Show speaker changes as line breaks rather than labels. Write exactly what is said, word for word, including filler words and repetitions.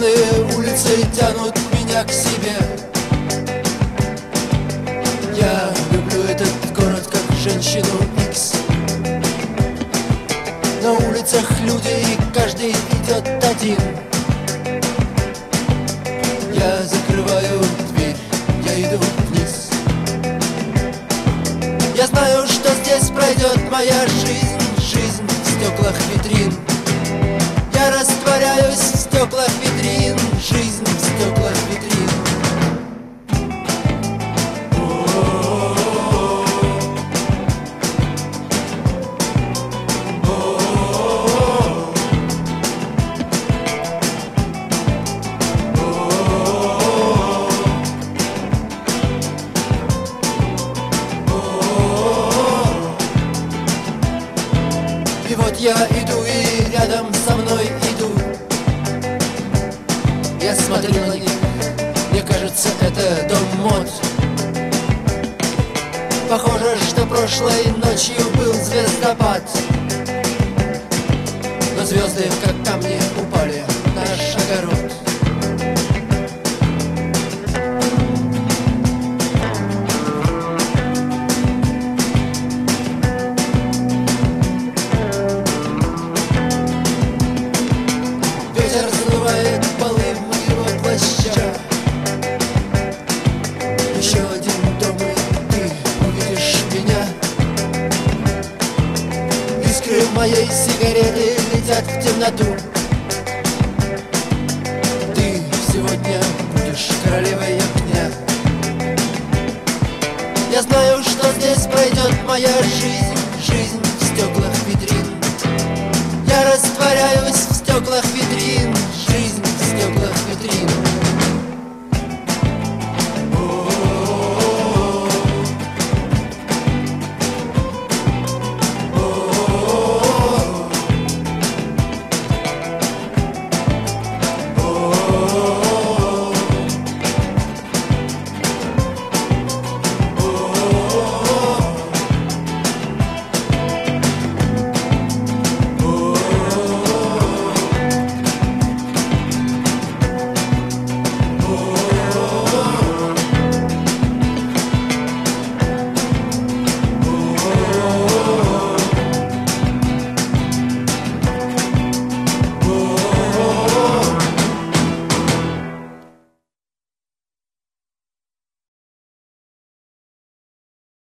Темные улицы тянут меня к себе. Я люблю этот город как женщину Икс. На улицах люди, и каждый идет один. Я закрываю дверь, я иду вниз. Я знаю, что здесь пройдет моя жизнь, жизнь в стеклах витрин. Я растворяюсь в стеклах витрин, жизнь в стеклах витрин. И вот я иду, и рядом со мной идут. Я смотрю на них, мне кажется, это дом мод. Похоже, что прошлой ночью был звездопад, но звезды, как камни, упали в наш огород. Ветер разрывает полы моего плаща. Еще один дом, и ты увидишь меня. Искры моей сигареты летят в темноту. Ты сегодня будешь королевой огня. Я знаю, что здесь пройдет моя жизнь,